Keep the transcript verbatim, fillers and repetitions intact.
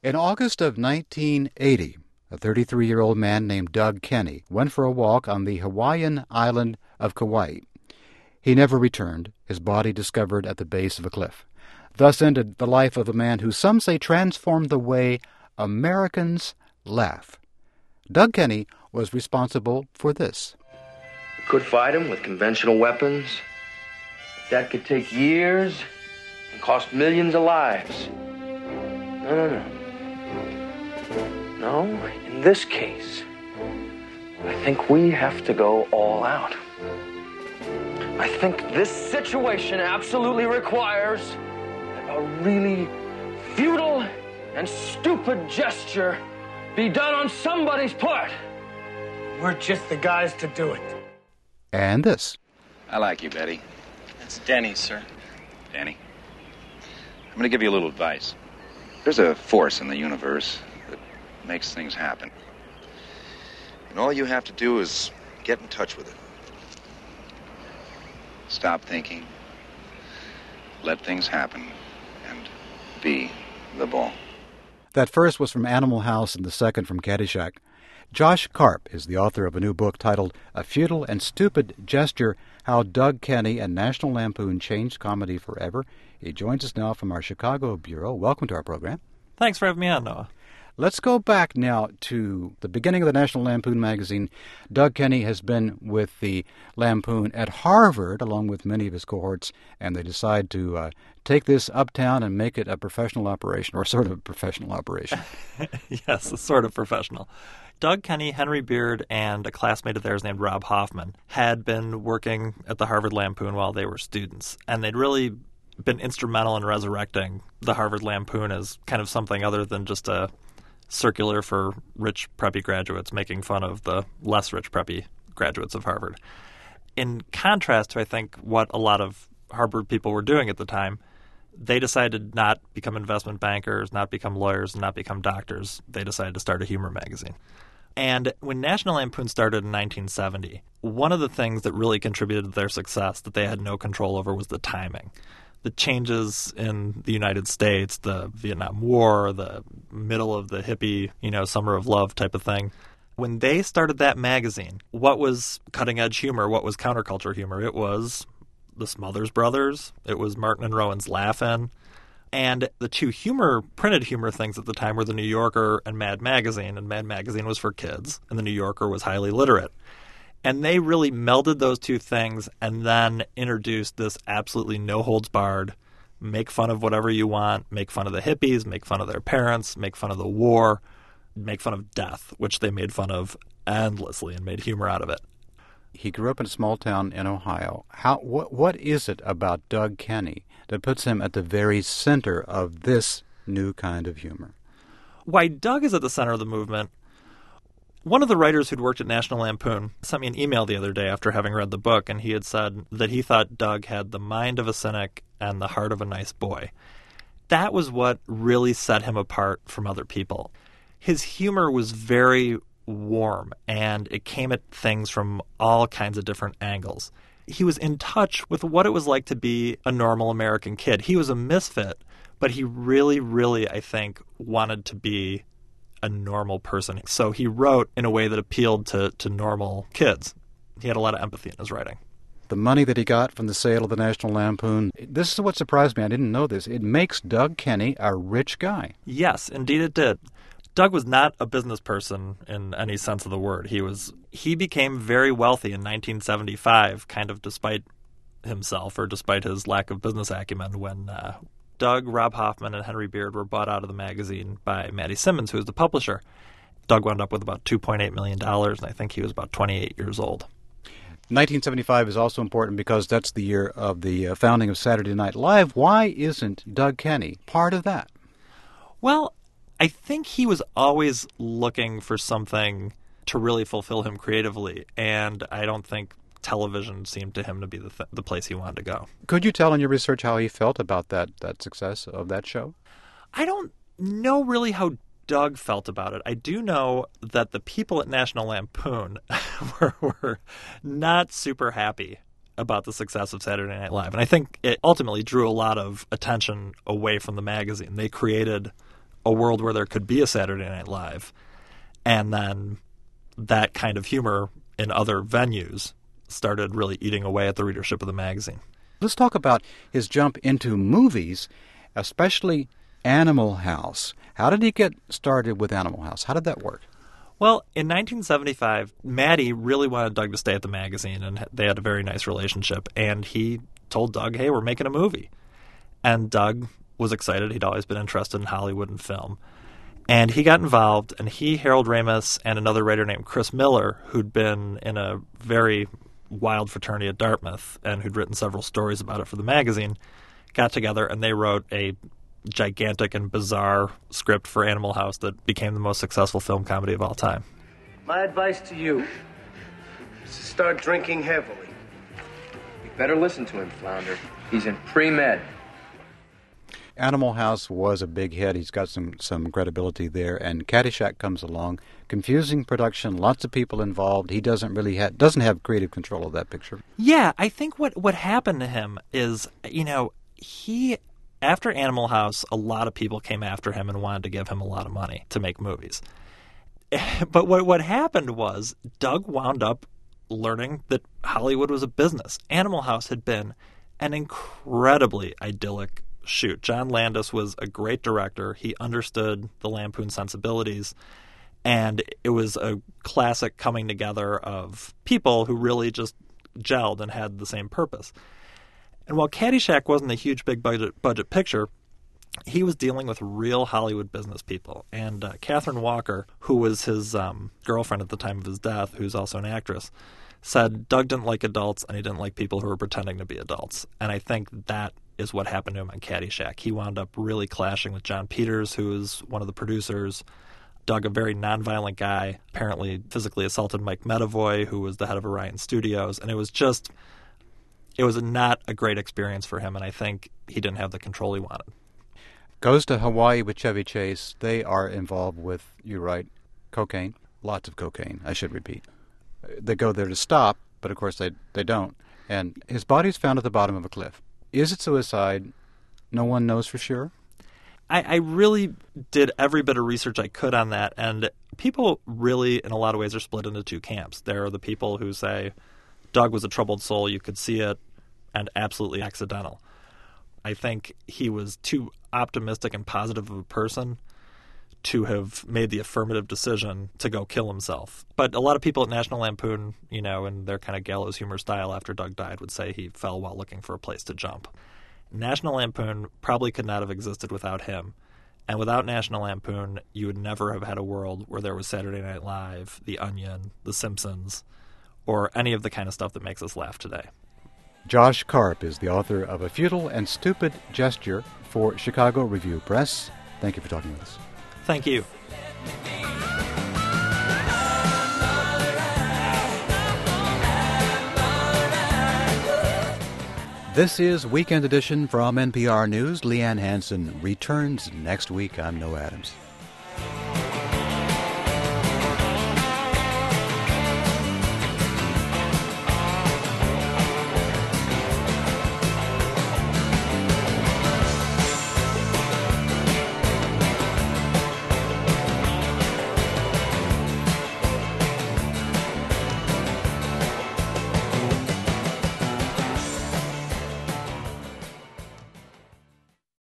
In August of nineteen eighty, a thirty-three-year-old man named Doug Kenney went for a walk on the Hawaiian island of Kauai. He never returned, his body discovered at the base of a cliff. Thus ended the life of a man who some say transformed the way Americans laugh. Doug Kenney was responsible for this. We could fight him with conventional weapons. That could take years and cost millions of lives. No, no, no. No, in this case, I think we have to go all out. I think this situation absolutely requires a really futile and stupid gesture be done on somebody's part. We're just the guys to do it. And this. I like you, Betty. It's Denny, sir. Danny. I'm going to give you a little advice. There's a force in the universe that makes things happen. And all you have to do is get in touch with it. Stop thinking. Let things happen. And be the ball. That first was from Animal House and the second from Caddyshack. Josh Karp is the author of a new book titled A Futile and Stupid Gesture, How Doug Kenney and National Lampoon Changed Comedy Forever. He joins us now from our Chicago bureau. Welcome to our program. Thanks for having me on, Noah. Let's go back now to the beginning of the National Lampoon magazine. Doug Kenney has been with the Lampoon at Harvard, along with many of his cohorts, and they decide to uh, take this uptown and make it a professional operation, or sort of a professional operation. Yes, a sort of professional. Doug Kenney, Henry Beard, and a classmate of theirs named Rob Hoffman had been working at the Harvard Lampoon while they were students, and they'd really been instrumental in resurrecting the Harvard Lampoon as kind of something other than just a circular for rich preppy graduates making fun of the less rich preppy graduates of Harvard. In contrast to, I think, what a lot of Harvard people were doing at the time, they decided not become investment bankers, not become lawyers, not become doctors. They decided to start a humor magazine. And when National Lampoon started in nineteen seventy, one of the things that really contributed to their success that they had no control over was the timing. The changes in the United States, the Vietnam War, the middle of the hippie, you know, summer of love type of thing. When they started that magazine, what was cutting-edge humor? What was counterculture humor? It was the Smothers Brothers. It was Martin and Rowan's Laugh-In. And the two humor, printed humor things at the time were the New Yorker and Mad Magazine. And Mad Magazine was for kids, and the New Yorker was highly literate. And they really melded those two things and then introduced this absolutely no-holds-barred, make fun of whatever you want, make fun of the hippies, make fun of their parents, make fun of the war, make fun of death, which they made fun of endlessly and made humor out of it. He grew up in a small town in Ohio. How what what is it about Doug Kenney that puts him at the very center of this new kind of humor? Why Doug is at the center of the movement, one of the writers who'd worked at National Lampoon sent me an email the other day after having read the book, and he had said that he thought Doug had the mind of a cynic and the heart of a nice boy. That was what really set him apart from other people. His humor was very warm, and it came at things from all kinds of different angles. He was in touch with what it was like to be a normal American kid. He was a misfit, but he really, really, I think, wanted to be a normal person. So he wrote in a way that appealed to, to normal kids. He had a lot of empathy in his writing. The money that he got from the sale of the National Lampoon, this is what surprised me. I didn't know this. It makes Doug Kenney a rich guy. Yes, indeed it did. Doug was not a business person in any sense of the word. He was he became very wealthy in nineteen seventy-five, kind of despite himself or despite his lack of business acumen, when uh, Doug, Rob Hoffman, and Henry Beard were bought out of the magazine by Maddie Simmons, who was the publisher. Doug wound up with about two point eight million dollars, and I think he was about twenty-eight years old. nineteen seventy-five is also important because that's the year of the uh, founding of Saturday Night Live. Why isn't Doug Kenney part of that? Well, I think he was always looking for something to really fulfill him creatively, and I don't think television seemed to him to be the th- the place he wanted to go. Could you tell in your research how he felt about that, that success of that show? I don't know really how Doug felt about it. I do know that the people at National Lampoon were, were not super happy about the success of Saturday Night Live, and I think it ultimately drew a lot of attention away from the magazine. They created a world where there could be a Saturday Night Live. And then that kind of humor in other venues started really eating away at the readership of the magazine. Let's talk about his jump into movies, especially Animal House. How did he get started with Animal House? How did that work? Well, in nineteen seventy-five, Maddie really wanted Doug to stay at the magazine, and they had a very nice relationship. And he told Doug, hey, we're making a movie. And Doug was excited. He'd always been interested in Hollywood and film. And he got involved, and he, Harold Ramis, and another writer named Chris Miller, who'd been in a very wild fraternity at Dartmouth and who'd written several stories about it for the magazine, got together and they wrote a gigantic and bizarre script for Animal House that became the most successful film comedy of all time. My advice to you is to start drinking heavily. You better listen to him, Flounder. He's in pre-med. Animal House was a big hit. He's got some, some credibility there. And Caddyshack comes along. Confusing production, lots of people involved. He doesn't really ha- doesn't have creative control of that picture. Yeah, I think what, what happened to him is, you know, he... After Animal House, a lot of people came after him and wanted to give him a lot of money to make movies. But what what happened was Doug wound up learning that Hollywood was a business. Animal House had been an incredibly idyllic shoot. John Landis was a great director. He understood the Lampoon sensibilities. And it was a classic coming together of people who really just gelled and had the same purpose. And while Caddyshack wasn't a huge, big budget, budget picture, he was dealing with real Hollywood business people. And uh, Catherine Walker, who was his um, girlfriend at the time of his death, who's also an actress, said Doug didn't like adults and he didn't like people who were pretending to be adults. And I think that is what happened to him on Caddyshack. He wound up really clashing with John Peters, who was one of the producers. Doug, a very nonviolent guy, apparently physically assaulted Mike Medavoy, who was the head of Orion Studios. And it was just... It was not a great experience for him, and I think he didn't have the control he wanted. Goes to Hawaii with Chevy Chase. They are involved with, you're right, cocaine. Lots of cocaine, I should repeat. They go there to stop, but of course they, they don't. And his body's found at the bottom of a cliff. Is it suicide? No one knows for sure. I, I really did every bit of research I could on that, and people really, in a lot of ways, are split into two camps. There are the people who say Doug was a troubled soul, you could see it, and absolutely accidental. I think he was too optimistic and positive of a person to have made the affirmative decision to go kill himself. But a lot of people at National Lampoon, you know, in their kind of gallows humor style after Doug died, would say he fell while looking for a place to jump. National Lampoon probably could not have existed without him. And without National Lampoon, you would never have had a world where there was Saturday Night Live, The Onion, The Simpsons, or any of the kind of stuff that makes us laugh today. Josh Karp is the author of A Futile and Stupid Gesture for Chicago Review Press. Thank you for talking with us. Thank you. This is Weekend Edition from N P R News. Leanne Hansen returns next week. I'm Noah Adams.